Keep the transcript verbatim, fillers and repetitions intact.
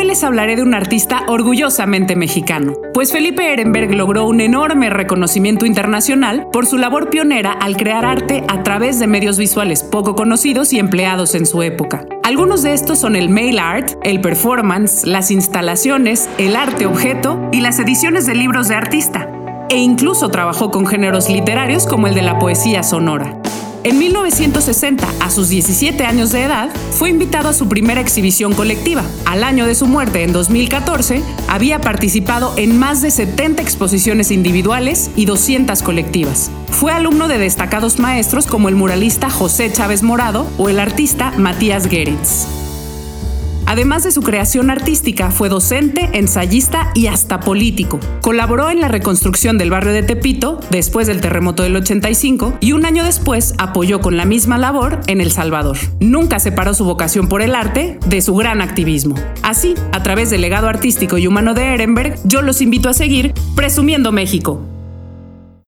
Hoy les hablaré de un artista orgullosamente mexicano, pues Felipe Ehrenberg logró un enorme reconocimiento internacional por su labor pionera al crear arte a través de medios visuales poco conocidos y empleados en su época. Algunos de estos son el mail art, el performance, las instalaciones, el arte objeto y las ediciones de libros de artista. E incluso trabajó con géneros literarios como el de la poesía sonora. En mil novecientos sesenta, a sus diecisiete años de edad, fue invitado a su primera exhibición colectiva. Al año de su muerte, en dos mil catorce, había participado en más de setenta exposiciones individuales y doscientas colectivas. Fue alumno de destacados maestros como el muralista José Chávez Morado o el artista Matías Geritz. Además de su creación artística, fue docente, ensayista y hasta político. Colaboró en la reconstrucción del barrio de Tepito después del terremoto del ochenta y cinco y un año después apoyó con la misma labor en El Salvador. Nunca separó su vocación por el arte de su gran activismo. Así, a través del legado artístico y humano de Ehrenberg, yo los invito a seguir presumiendo México.